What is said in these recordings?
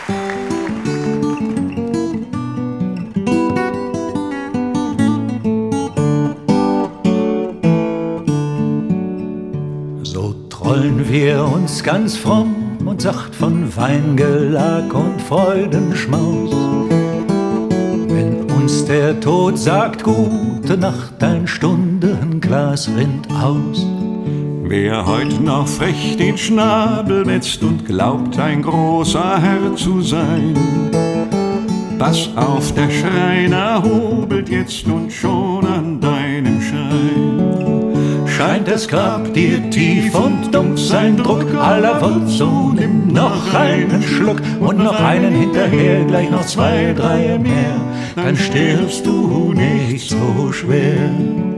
So trollen wir uns ganz fromm und sacht von Weingelag und Freudenschmaus. Wenn uns der Tod sagt, gute Nacht, ein Stundenglas rinnt aus. Wer heut noch frech den Schnabel wetzt und glaubt, ein großer Herr zu sein, pass auf, der Schreiner hobelt jetzt und schon an deinem Schein. Scheint das Grab dir tief und dumpf sein Druck, aller Wort, so nimm noch einen Schluck und noch einen hinterher, gleich noch 2, 3 mehr, dann stirbst du nicht so schwer.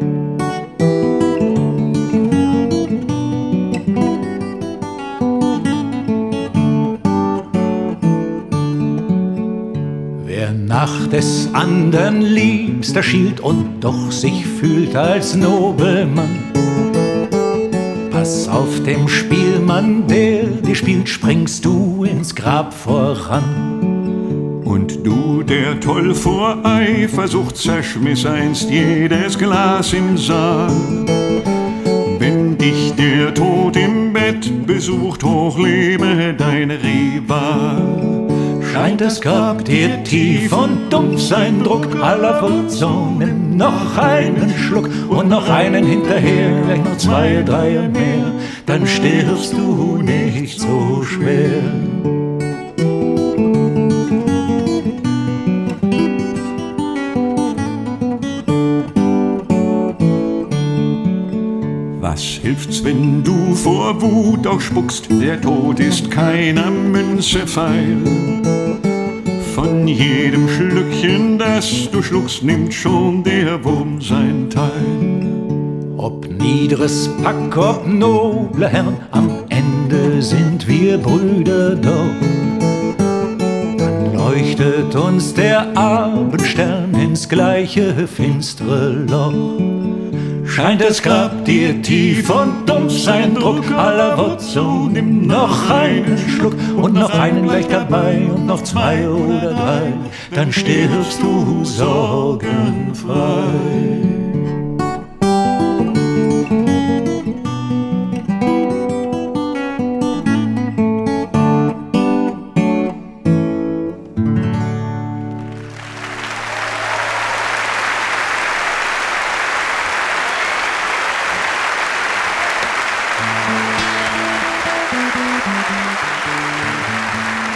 Wer nach des andern Liebster schielt und doch sich fühlt als Nobelmann, pass auf dem Spielmann, der dir spielt, springst du ins Grab voran. Und du, der toll vor Eifersucht zerschmiss einst jedes Glas im Saal, wenn dich der Tod im Bett besucht, hochlebe dein Rival. Scheint das Grab dir tief und dumpf sein Druck, aller Wut, so nimm noch einen Schluck und noch einen hinterher, gleich noch 2, 3 mehr, dann stirbst du nicht so schwer. Was hilft's, wenn du vor Wut auch spuckst? Der Tod ist keiner Münze feil. Von jedem Schlückchen, das du schluckst, nimmt schon der Wurm sein Teil. Ob niederes Pack, ob noble Herren, am Ende sind wir Brüder doch. Dann leuchtet uns der Abendstern ins gleiche finstere Loch. Scheint das Grab dir tief und dumpf sein Druck, aller Wort, so nimm noch einen Schluck und noch einen gleich dabei und noch 2 oder 3, dann stirbst du sorgenfrei.